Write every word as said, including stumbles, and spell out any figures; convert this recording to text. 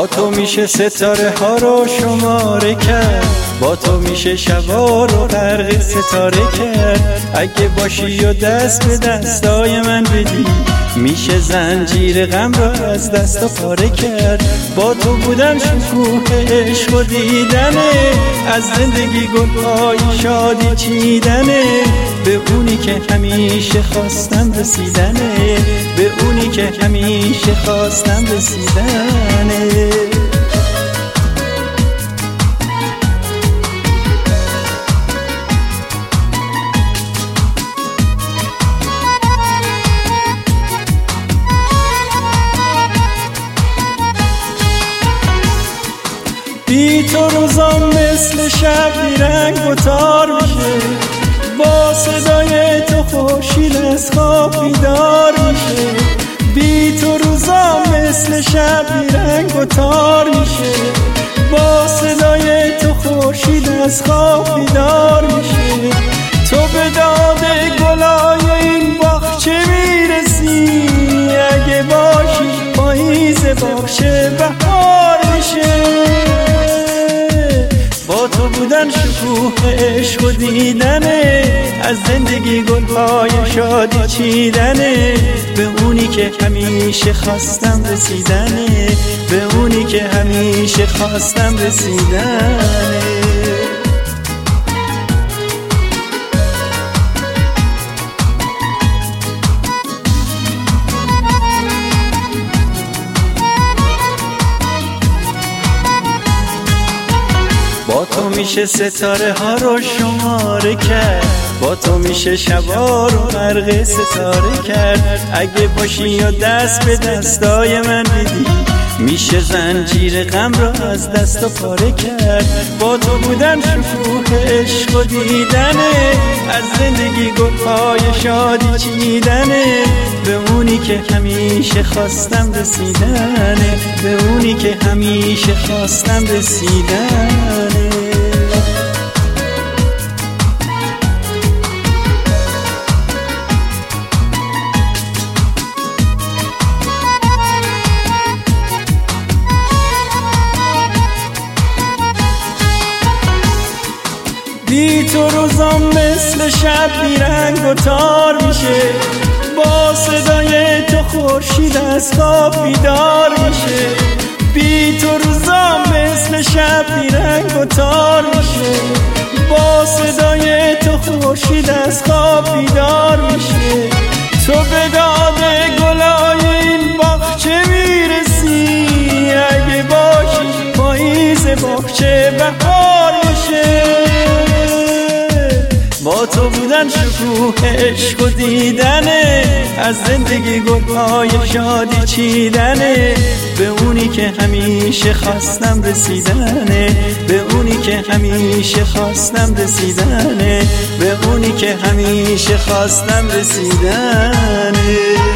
با تو میشه ستاره ها رو شماره کرد، با تو میشه شبا رو غرق ستاره کرد. اگه باشی و دست به دستای من بدی، میشه زنجیر غم رو از دست و پاره کرد. با تو بودن شکوه عشق و دیدنه، از زندگی گلهای شادی چیدنه. به اونی که همیشه خواستم رسیدنه، به اونی که همیشه خواستم رسیدنه. بی تو روزام مثل شب بیرنگ و تار میشه، با صدای تو خورشید از خواب بیدار میشه. بی تو روزام مثل شب بیرنگ و تار میشه، با صدای تو خورشید از خواب بیدار میشه. تو به داد گلای این باغچه میرسی، اگه باشی پاییز باغچه بهار میشه. با تو بودن شکوه عشق و دیدنه، از زندگی گلهای شادی چیدنه. به اونی که همیشه خواستم رسیدنه، به اونی که همیشه خواستم رسیدنه. با تو میشه ستاره ها رو شماره کرد، با تو میشه شبا رو غرق ستاره کرد. اگه باشی و دست به دستای من بدی، میشه زنجیر غم رو از دست و پاره کرد. با تو بودن شکوه عشق و دیدنه، از زندگی گلهای شادی چیدنه. به اونی که همیشه خواستم رسیدنه، به اونی که همیشه خواستم رسیدنه. بی تو روزام مثل شب بیرنگ و تار میشه، با صدای تو خورشید از خواب بیدار میشه. بی تو روزام مثل شب بیرنگ و تار میشه، با صدای تو خورشید از خواب بیدار میشه. تو به داد گلای این باغچه میرسی، اگه باشی پاییز باغچه بهار میشه. با تو بودن شکوه عشق و دیدنه، از زندگی گلهای شادی چیدنه. به اونی که همیشه خواستم رسیدنه، به اونی که همیشه خواستم رسیدنه، به اونی که همیشه خواستم رسیدنه.